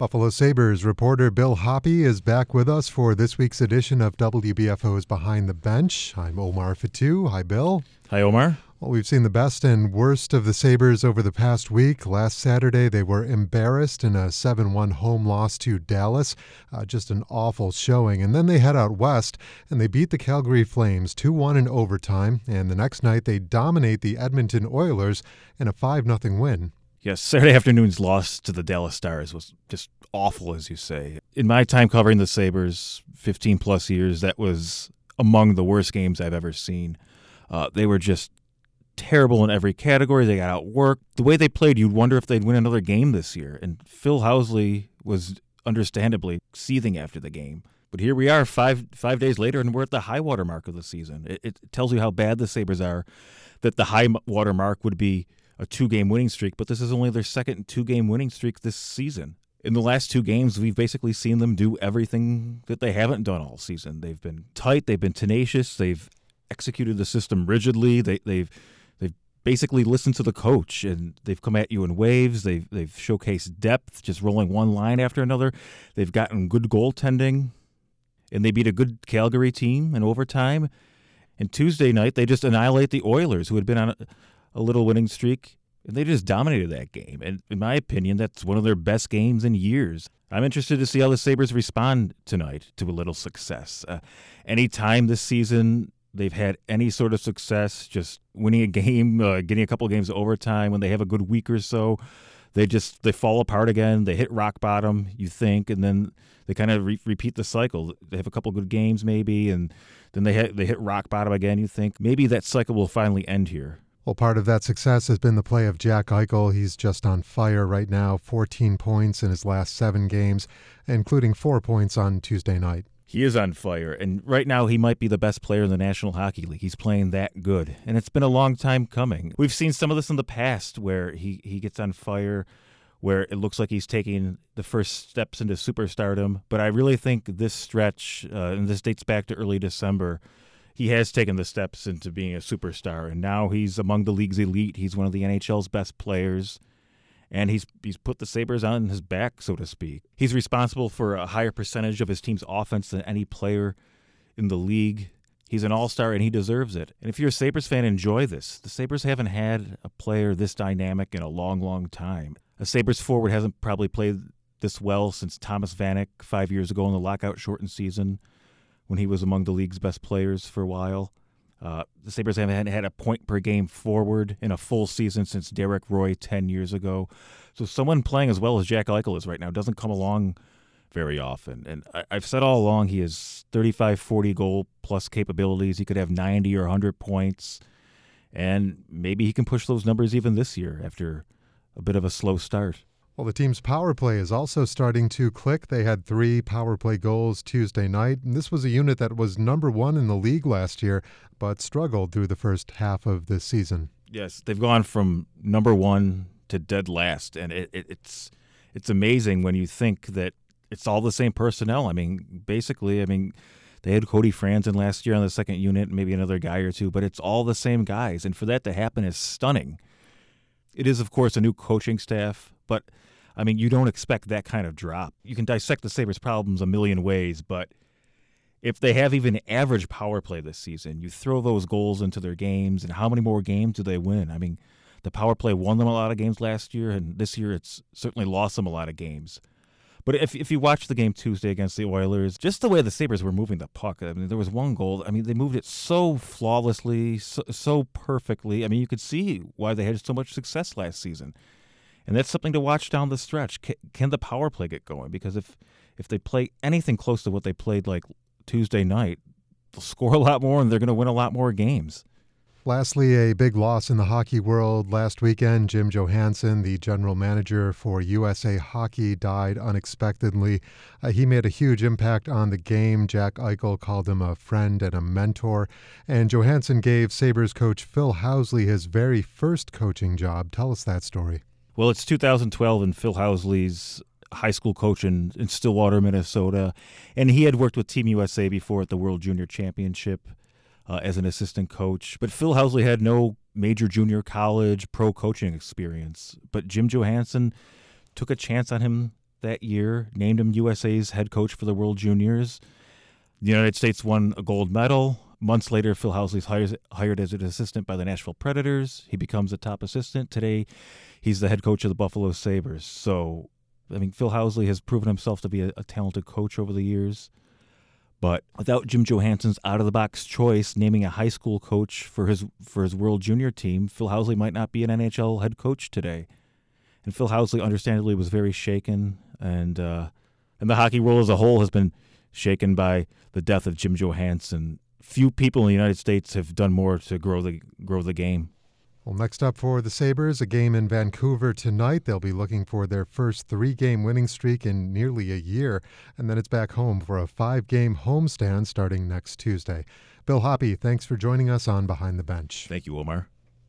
Buffalo Sabres reporter Bill Hoppe is back with us for this week's edition of WBFO's Behind the Bench. I'm Omar Fatou. Hi, Bill. Hi, Omar. Well, we've seen the best and worst of the Sabres over the past week. Last Saturday, they were embarrassed in a 7-1 home loss to Dallas. Just an awful showing. And then they head out west, and they beat the Calgary Flames 2-1 in overtime. And the next night, they dominate the Edmonton Oilers in a 5-0 win. Yes, Saturday afternoon's loss to the Dallas Stars was just awful, as you say. In my time covering the Sabres, 15-plus years, that was among the worst games I've ever seen. They were just terrible in every category. They got outworked. The way they played, you'd wonder if they'd win another game this year. And Phil Housley was understandably seething after the game. But here we are 5 days later, and we're at the high water mark of the season. It tells you how bad the Sabres are, that the high water mark would be a 2-game winning streak, but this is only their second 2-game winning streak this season. In the last 2 games, we've basically seen them do everything that they haven't done all season. They've been tight, they've been tenacious, they've executed the system rigidly, they've basically listened to the coach, and they've come at you in waves. They've showcased depth, just rolling one line after another. They've gotten good goaltending, and they beat a good Calgary team in overtime. And Tuesday night, they just annihilate the Oilers, who had been on a little winning streak, and they just dominated that game. And in my opinion, that's one of their best games in years. I'm interested to see how the Sabres respond tonight to a little success. Any time this season they've had any sort of success, just winning a game, getting a couple of games to overtime, when they have a good week or so, they fall apart again. They hit rock bottom, you think, and then they kind of repeat the cycle. They have a couple of good games maybe, and then they hit rock bottom again, you think. Maybe that cycle will finally end here. Well, part of that success has been the play of Jack Eichel. He's just on fire right now, 14 points in his last 7 games, including 4 points on Tuesday night. He is on fire, and right now he might be the best player in the National Hockey League. He's playing that good, and it's been a long time coming. We've seen some of this in the past where he gets on fire, where it looks like he's taking the first steps into superstardom, but I really think this stretch, and this dates back to early December, he has taken the steps into being a superstar, and now he's among the league's elite. He's one of the NHL's best players, and he's put the Sabres on his back, so to speak. He's responsible for a higher percentage of his team's offense than any player in the league. He's an all-star, and he deserves it. And if you're a Sabres fan, enjoy this. The Sabres haven't had a player this dynamic in a long, long time. A Sabres forward hasn't probably played this well since Thomas Vanek 5 years ago in the lockout-shortened season, when he was among the league's best players for a while. The Sabres haven't had a point-per-game forward in a full season since Derek Roy 10 years ago. So someone playing as well as Jack Eichel is right now doesn't come along very often. And I've said all along he has 35, 40 goal-plus capabilities. He could have 90 or 100 points. And maybe he can push those numbers even this year after a bit of a slow start. Well, the team's power play is also starting to click. They had 3 power play goals Tuesday night, and this was a unit that was number 1 in the league last year, but struggled through the first half of the season. Yes, they've gone from number 1 to dead last, and it's amazing when you think that it's all the same personnel. Basically, they had Cody Franzen last year on the second unit, maybe another guy or two, but it's all the same guys, and for that to happen is stunning. It is, of course, a new coaching staff, but you don't expect that kind of drop. You can dissect the Sabres' problems a million ways, but if they have even average power play this season, you throw those goals into their games, and how many more games do they win? The power play won them a lot of games last year, and this year it's certainly lost them a lot of games. But if you watch the game Tuesday against the Oilers, just the way the Sabres were moving the puck, there was one goal. They moved it so flawlessly, so perfectly. You could see why they had so much success last season. And that's something to watch down the stretch. Can the power play get going? Because if they play anything close to what they played like Tuesday night, they'll score a lot more and they're going to win a lot more games. Lastly, a big loss in the hockey world last weekend. Jim Johansson, the general manager for USA Hockey, died unexpectedly. He made a huge impact on the game. Jack Eichel called him a friend and a mentor. And Johansson gave Sabres coach Phil Housley his very first coaching job. Tell us that story. Well, it's 2012 and Phil Housley's high school coach in Stillwater, Minnesota. And he had worked with Team USA before at the World Junior Championship as an assistant coach. But Phil Housley had no major junior college pro coaching experience. But Jim Johansson took a chance on him that year, named him USA's head coach for the World Juniors. The United States won a gold medal. Months later, Phil Housley's hired as an assistant by the Nashville Predators. He becomes a top assistant. Today, he's the head coach of the Buffalo Sabres. So, I mean, Phil Housley has proven himself to be a talented coach over the years. But without Jim Johannsson's out-of-the-box choice, naming a high school coach for his World Junior team, Phil Housley might not be an NHL head coach today. And Phil Housley, understandably, was very shaken, and the hockey world as a whole has been shaken by the death of Jim Johansson. Few people in the United States have done more to grow the game. Well, next up for the Sabres, a game in Vancouver tonight. They'll be looking for their first 3-game winning streak in nearly a year, and then it's back home for a 5-game homestand starting next Tuesday. Bill Hoppe, thanks for joining us on Behind the Bench. Thank you, Omar.